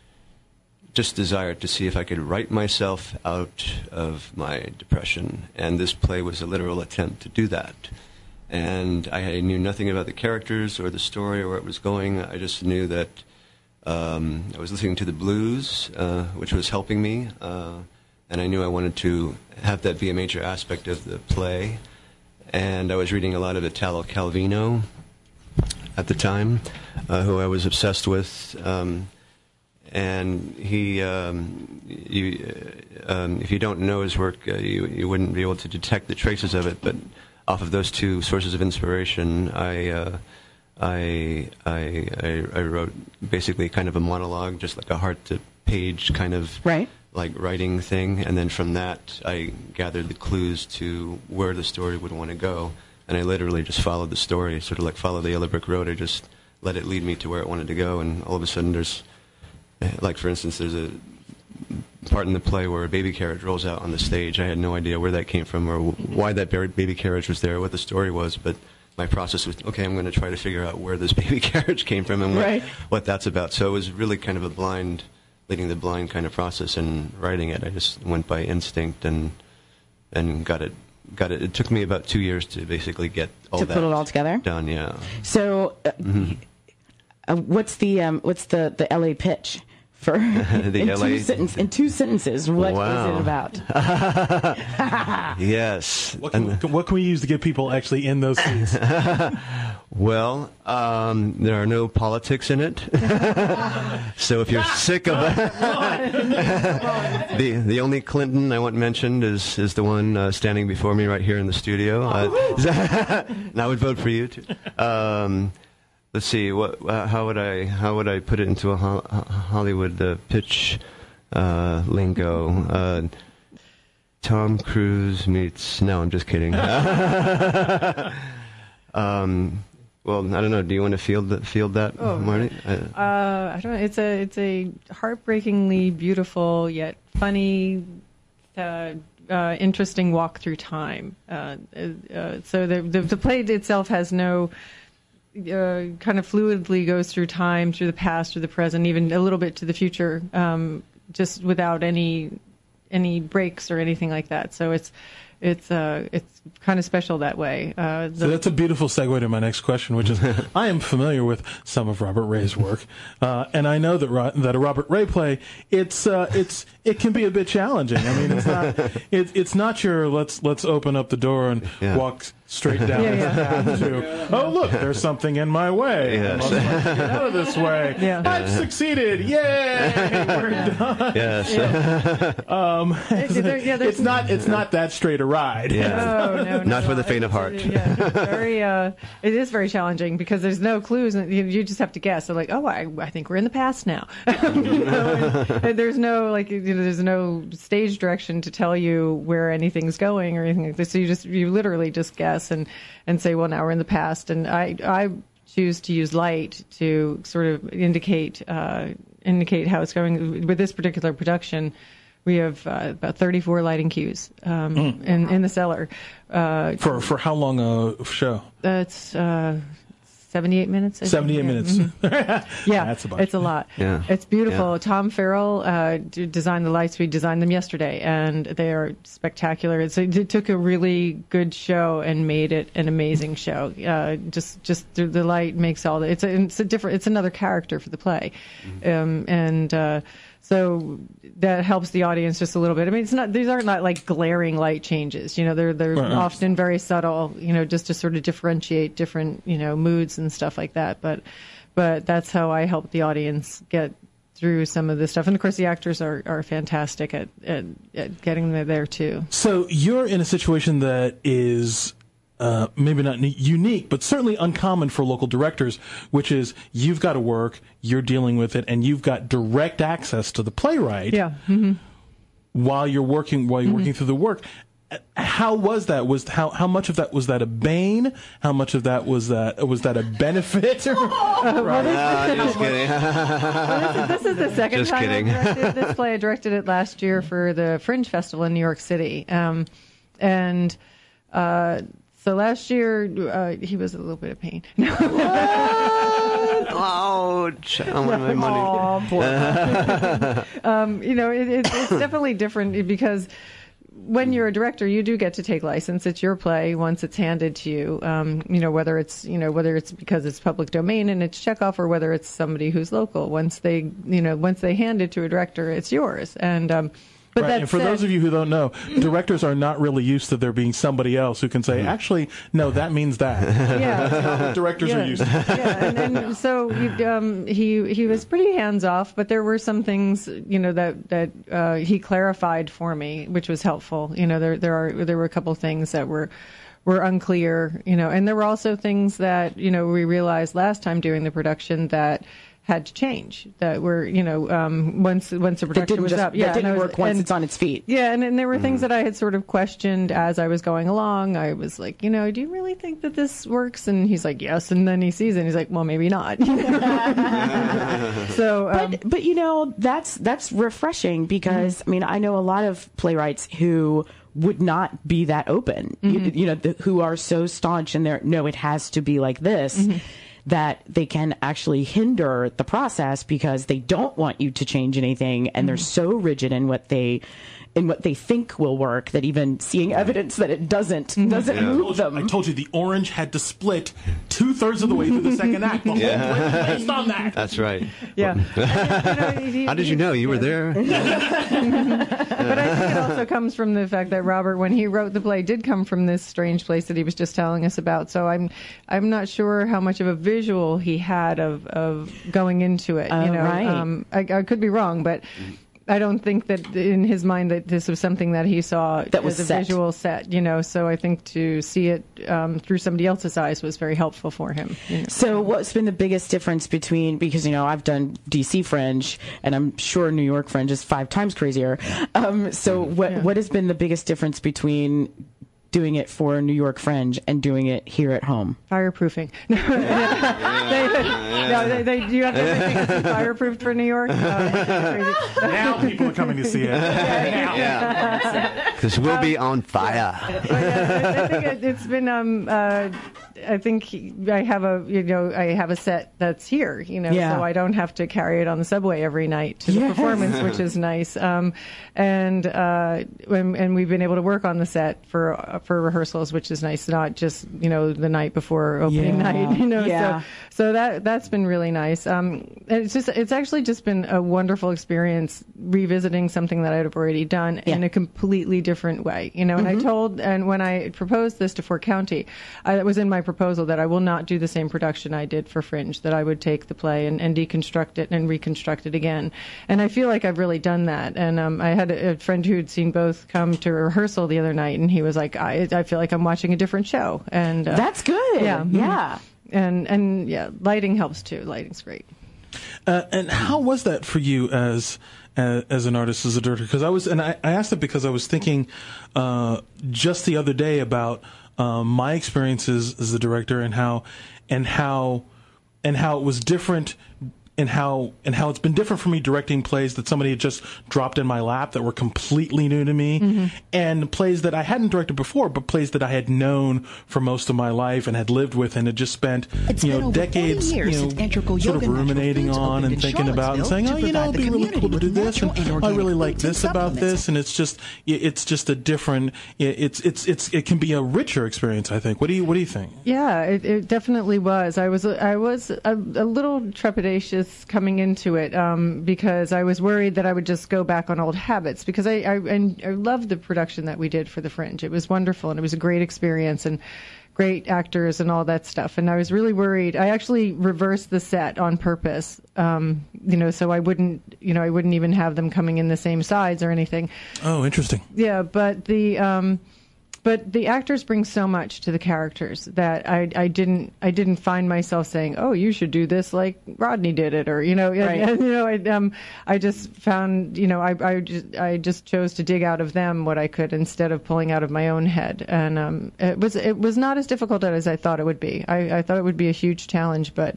just desired to see if I could write myself out of my depression, and this play was a literal attempt to do that. And I knew nothing about the characters or the story or where it was going. I just knew that um, I was listening to the blues, uh, which was helping me, uh, and I knew I wanted to have that be a major aspect of the play. And I was reading a lot of Italo Calvino at the time, uh, who I was obsessed with. Um, and he, um, you, uh, um, if you don't know his work, uh, you, you wouldn't be able to detect the traces of it. But off of those two sources of inspiration, I, uh, I, I, I, I wrote basically kind of a monologue, just like a heart-to-page kind of
right.
like writing thing. And then from that, I gathered the clues to where the story would want to go. And I literally just followed the story, sort of like follow the yellow brick road. I just let it lead me to where it wanted to go. And all of a sudden there's, like for instance, there's a part in the play where a baby carriage rolls out on the stage. I had no idea where that came from or why that baby carriage was there, what the story was, but my process was, okay, I'm going to try to figure out where this baby carriage came from and what,
right.
what that's about. So it was really kind of a blind, leading the blind kind of process in writing it. I just went by instinct and and got it. Got it. It took me about two years to basically get all
to
that
put it all together.
done. Yeah.
So, uh, mm-hmm. uh, what's the um, what's the, the L A pitch for
the
in,
L A
two sentence, in two sentences? What
wow.
is it about?
Yes.
What can,
and,
what can we use to get people actually in those seats?
Well, um, there are no politics in it. So if you're sick of that, the the only Clinton I want mentioned is is the one uh, standing before me right here in the studio. Uh, and I would vote for you too. Um, let's see. What? Uh, how would I? How would I put it into a ho- Hollywood uh, pitch uh, lingo? Uh, Tom Cruise meets. No, I'm just kidding. um, Well, I don't know. Do you want to field that, field that,
oh,
Marty?
Uh, I don't know. It's a it's a heartbreakingly beautiful yet funny, uh, uh, interesting walk through time. Uh, uh, so the, the the play itself has no uh, kind of fluidly goes through time, through the past, through the present, even a little bit to the future, um, just without any any breaks or anything like that. So it's. It's uh, it's kind of special that way. Uh,
so that's a beautiful segue to my next question, which is, I am familiar with some of Robert Ray's work, uh, and I know that Ro- that a Robert Ray play, it's uh, it's it can be a bit challenging. I mean, it's not it, it's not your let's let's open up the door and
yeah.
walk straight down
yeah,
the
yeah.
path to, oh look, there's something in my way.
Yes.
I must get out of this way.
Yeah.
I've succeeded. Yay! We're done.
Yes.
Yeah.
Um,
there, yeah,
it's not it's not that straight a ride.
Yeah.
No, no, no,
Not
no.
for the faint of heart.
It's, yeah, it's very, uh, it is very challenging because there's no clues, and you, you just have to guess. So like, oh, I, I think we're in the past now. You know, and, and there's no like, you know, there's no stage direction to tell you where anything's going or anything like this. So you just, you literally just guess and and say, well, now we're in the past. And I, I choose to use light to sort of indicate, uh, indicate how it's going with this particular production. We have uh, about thirty-four lighting cues um, mm. in in the cellar. Uh,
for for how long a show?
That's uh, seventy-eight minutes. I
seventy-eight
think.
minutes.
Mm-hmm. Yeah,
that's a bunch.
It's a lot.
Yeah.
It's beautiful.
Yeah.
Tom Farrell uh, d- designed the lights. We designed them yesterday, and they are spectacular. It's, it took a really good show and made it an amazing show. Uh, just just the, the light makes all the. It's a, it's a different. It's another character for the play, mm-hmm. um, and. Uh, So that helps the audience just a little bit. I mean, it's not; these aren't not like glaring light changes. You know, they're they're
right.
often very subtle. You know, just to sort of differentiate different you know moods and stuff like that. But but that's how I help the audience get through some of this stuff. And of course, the actors are, are fantastic at, at at getting them there too.
So you're in a situation that is. Uh, maybe not unique, but certainly uncommon for local directors, which is you've got to work, you're dealing with it, and you've got direct access to the playwright.
Yeah. Mm-hmm.
While you're working, while you're mm-hmm. working through the work. How was that? Was how how much of that was that a bane? How much of that was that was that a benefit?
Uh, well,
Right. Ah, just kidding.
well, this, is, this is the second
Just
time
kidding.
I directed this play. I directed it last year for the Fringe Festival in New York City, um, and. Uh, So last year, uh, he was a little bit of pain.
Oh,
ouch, I want my money.
Oh, poor um, you know, it, it, it's definitely different because when you're a director, you do get to take license. It's your play once it's handed to you. Um, you know, whether it's you know whether it's because it's public domain and it's Chekhov, or whether it's somebody who's local. Once they you know once they hand it to a director, it's yours. And um, but
right.
that
And for
said,
those of you who don't know, directors are not really used to there being somebody else who can say, actually, no, that means that.
yeah.
That's not what directors
Yeah.
are used to.
Yeah, and, and so he, um, he he was pretty hands off, but there were some things you know that that uh, he clarified for me, which was helpful. You know, there there are there were a couple things that were were unclear. You know, and there were also things that you know we realized last time during the production that had to change. That were you know um, once once the
That
production
didn't
was
just
up,
that
yeah,
didn't
and I was-
work once
and-
it's on its feet.
Yeah, and, and there were things that I had sort of questioned as I was going along. I was like, you know, do you really think that this works? And he's like, yes. And then he sees it and he's like, well, maybe not. so, um,
But but you know that's that's refreshing because I mean I know a lot of playwrights who would not be that open. You, you know the, who are so staunch in their no, it has to be like this. That they can actually hinder the process because they don't want you to change anything, and they're so rigid in what they in what they think will work that even seeing evidence that it doesn't doesn't
Yeah.
move them.
I told you the orange had to split two thirds of the way through the second act. The whole play was based on that.
That's right.
yeah. And, you know, he-
How did you know? You were there.
But I think it also comes from the fact that Robert, when he wrote the play, did come from this strange place that he was just telling us about. So I'm, I'm not sure how much of a visual he had of, of going into it.
Oh,
you know,
right.
um, I, I could be wrong, but I don't think that in his mind that this was something that he saw
That was
as a
set.
visual set. You know, so I think to see it um, through somebody else's eyes was very helpful for him. You know.
So what's been the biggest difference between, because, you know, I've done D C Fringe, and I'm sure New York Fringe is five times crazier. Um, so what
Yeah.
what has been the biggest difference between doing it for New York Fringe and doing it here at home?
Fireproofing. they, no, they, they, you have everything that's fireproofed for New York. Uh,
Now people are coming to see it.
Yeah. Because we'll be on fire.
But, uh, I, I think it, it's been. Um, uh, I think he- I have a you know I have a set that's here. You know,
Yeah.
so I don't have to carry it on the subway every night to the
Yes.
performance, which is nice. Um, and uh, and and we've been able to work on the set for uh, for rehearsals, which is nice. Not just you know the night before opening
Yeah.
night. You know,
Yeah.
so so that that's been really nice. Um, and it's just it's actually just been a wonderful experience revisiting something that I'd have already done
Yeah.
in a completely different way. You know, and I told and when I proposed this to Fort County, I, it was in my proposal that I will not do the same production I did for Fringe. That I would take the play and, and deconstruct it and reconstruct it again. And I feel like I've really done that. And um, I had a, a friend who'd seen both come to rehearsal the other night, and he was like, I, I feel like I'm watching a different show. And uh,
That's good.
Yeah.
Yeah.
And and yeah, lighting helps too. Lighting's great.
Uh, and how was that for you as as, as an artist, as a director? Because I was, and I, I asked it because I was thinking uh, just the other day about um, my experiences as a director and how and how and how it was different. And how and how it's been different for me directing plays that somebody had just dropped in my lap that were completely new to me, mm-hmm. and plays that I hadn't directed before, but plays that I had known for most of my life and had lived with and had just spent
It's
you
been
know
over
decades
forty years
you know
since Integral
sort of
Yoga Natural
ruminating
Foods
on
opened
and
in
thinking about and saying, oh,
Charlottesville
you know, it'd
to
be really
provide
cool
the
to do this, and
community with
I
natural
really
and
like
organic
this about
supplements.
this, and it's just it's just a different it's it's it's it can be a richer experience. I think. What do you what do you think?
Yeah, it, it definitely was. I was I was a, a little trepidatious coming into it um, because I was worried that I would just go back on old habits. Because I I, and I loved the production that we did for the Fringe. It was wonderful and it was a great experience and great actors and all that stuff. And I was really worried. I actually reversed the set on purpose, um, you know, so I wouldn't you know I wouldn't even have them coming in the same sides or anything.
Oh, interesting.
Yeah, but the um, but the actors bring so much to the characters that I, I didn't I didn't find myself saying, oh, you should do this like Rodney did it, or you know,
Right.
and, you know, I, um, I just found, you know, I I just, I just chose to dig out of them what I could instead of pulling out of my own head, and um, it was it was not as difficult as I thought it would be. I, I thought it would be a huge challenge, but.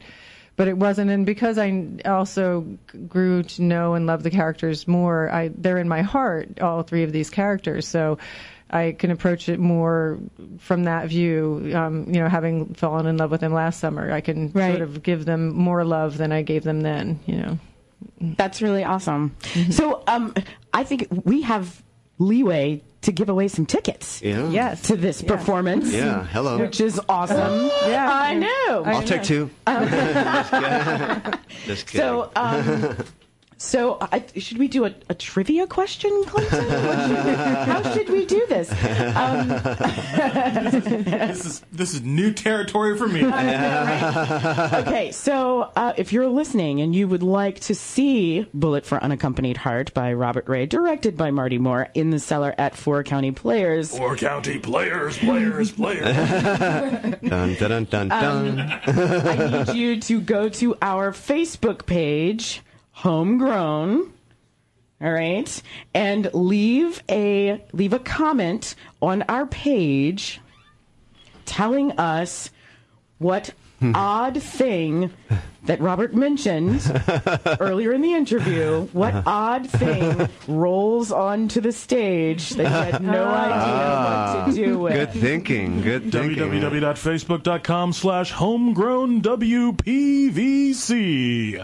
but it wasn't. And because I also grew to know and love the characters more, I they're in my heart, all three of these characters. So I can approach it more from that view. Um, you know, having fallen in love with them last summer, I can
Right.
sort of give them more love than I gave them then. You know,
That's really awesome. So um, I think we have leeway to give away some tickets
Yeah.
yes,
to this
Yeah.
performance.
Yeah, hello.
Which is awesome.
Yeah.
I know.
I'll take two. Just kidding. Just kidding.
So, um, so I, should we do a, a trivia question, Clinton? What should, how should we do this? Um,
This is this is new territory for me.
okay, so uh, if you're listening and you would like to see Bullet for Unaccompanied Heart by Robert Ray, directed by Marty Moore, in the cellar at Four County Players,
Four county players, players, players.
Dun, dun, dun, dun, dun.
I need you to go to our Facebook page, Homegrown, all right, and leave a leave a comment on our page telling us what odd thing that Robert mentioned earlier in the interview, what odd thing rolls onto the stage that you had no idea what to do with.
Good thinking. Good thinking.
www.facebook.com slash homegrown W P V C.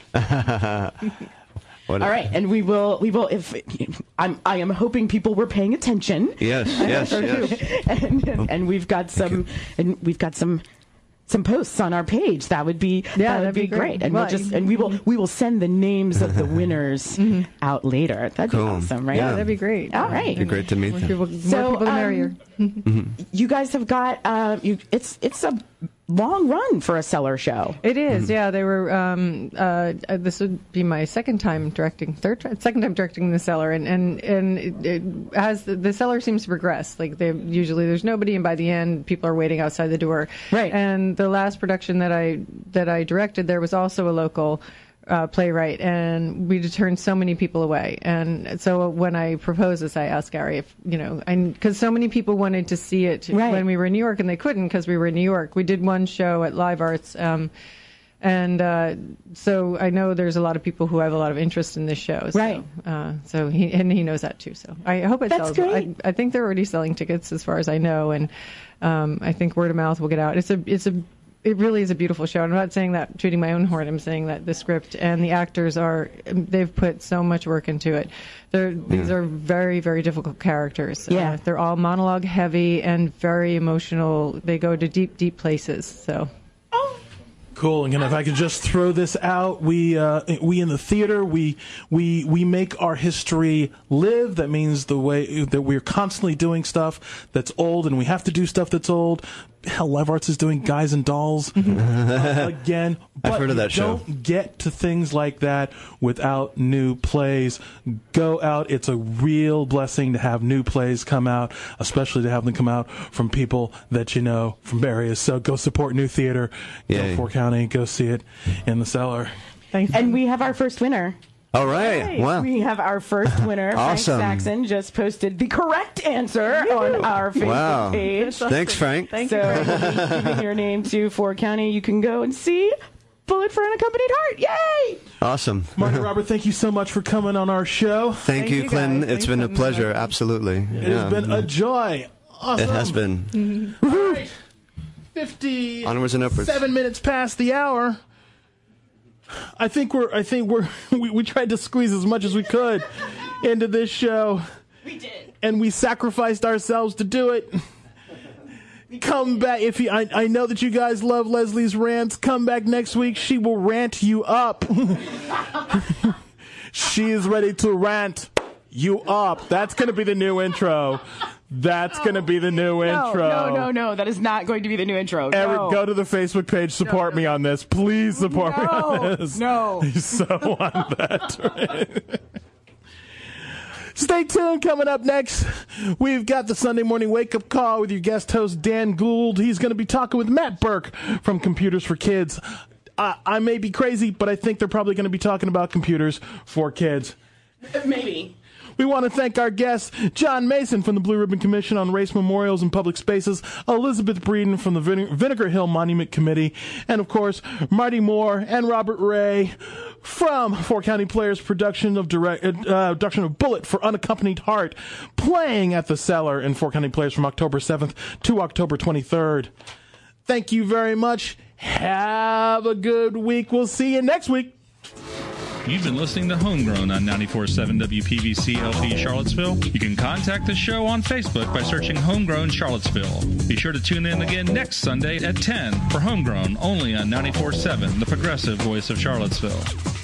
What
All right, and we will we will if I'm I am hoping people were paying attention.
Yes, yes, yes.
and, and, and we've got some and we've got some some posts on our page. That would be
Yeah,
that would
that'd
be
be
great.
great.
And
Well,
we'll just and we will we will send the names of the winners out later. That'd
Cool.
be awesome, right?
Yeah.
that'd be great.
All right.
It'd be great to meet
More
them.
people, more
So,
people the
um,
merrier.
You guys have got uh you it's it's a long run for a cellar show.
It is, yeah. They were. Um, uh, uh, this would be my second time directing, third, time, second time directing the cellar, and and and it, it has the, the cellar seems to progress. Like they usually there's nobody, and by the end, people are waiting outside the door.
Right.
And the last production that I that I directed, there was also a local uh, playwright, and we turned so many people away. And so when I proposed this, I asked Gary if you know, because so many people wanted to see it
Right.
when we were in New York, and they couldn't because we were in New York. We did one show at Live Arts. Um, And uh, so I know there's a lot of people who have a lot of interest in this show. So,
Right.
Uh, so he and he knows that too. So I hope it
That's
sells. well.
great.
I, I think they're already selling tickets as far as I know, and um, I think word of mouth will get out. It's a it's a it really is a beautiful show. I'm not saying that tooting my own horn. I'm saying that the script and the actors are they've put so much work into it. They're, these are very very difficult characters.
Yeah.
Uh, they're all monologue heavy and very emotional. They go to deep deep places. So.
Cool. And if I could just throw this out, we uh, we in the theater we we we make our history live. That means the way that we're constantly doing stuff that's old, and we have to do stuff that's old. Hell, Live Arts is doing Guys and Dolls uh, again. But
I've heard of that
you
show.
Don't get to things like that without new plays. Go out. It's a real blessing to have new plays come out, especially to have them come out from people that you know from areas. So go support new theater.
Yay.
Go Four County. Go see it in the cellar.
Thanks.
And we have our first winner.
All right. Wow.
We have our first winner.
Awesome.
Frank Saxon just posted the correct answer on our Facebook
Wow.
page.
Thanks, Frank.
Thank
So
you.
if you're giving your name to Four County, you can go and see Bullet for Unaccompanied Heart. Yay!
Awesome.
Marty Robert, thank you so much for coming on our show.
Thank,
Thank
you,
you,
Clinton.
guys.
It's
Thanks
been a
for
pleasure.
inviting me.
Absolutely.
It has been a joy. Awesome.
It has been.
All right. fifty
Onwards and upwards.
Seven minutes past the hour. I think we're. I think we're. We, we tried to squeeze as much as we could into this show.
We did.
And we sacrificed ourselves to do it. Come back if you. I, I know that you guys love Leslie's rants. Come back next week. She will rant you up. She is ready to rant you up. That's going to be the new intro. That's going to be the new
No,
intro.
no, no, no. That is not going to be the new intro.
Eric,
no.
go to the Facebook page. Support me on this. Please support me
No,
on this.
no.
He's so on that. Stay tuned. Coming up next, we've got the Sunday morning wake-up call with your guest host, Dan Gould. He's going to be talking with Matt Burke from Computers for Kids. I, I may be crazy, but I think they're probably going to be talking about computers for kids.
Maybe.
We want to thank our guests, John Mason from the Blue Ribbon Commission on Race Memorials and Public Spaces, Elizabeth Breeden from the Vine- Vinegar Hill Monument Committee, and of course, Marty Moore and Robert Ray from Four County Players production of direct, uh, production of Bullet for Unaccompanied Heart, playing at the Cellar in Four County Players from October seventh to October twenty-third. Thank you very much. Have a good week. We'll see you next week.
You've been listening to Homegrown on ninety-four point seven W P V C L P Charlottesville. You can contact the show on Facebook by searching Homegrown Charlottesville. Be sure to tune in again next Sunday at ten for Homegrown, only on ninety-four point seven, the progressive voice of Charlottesville.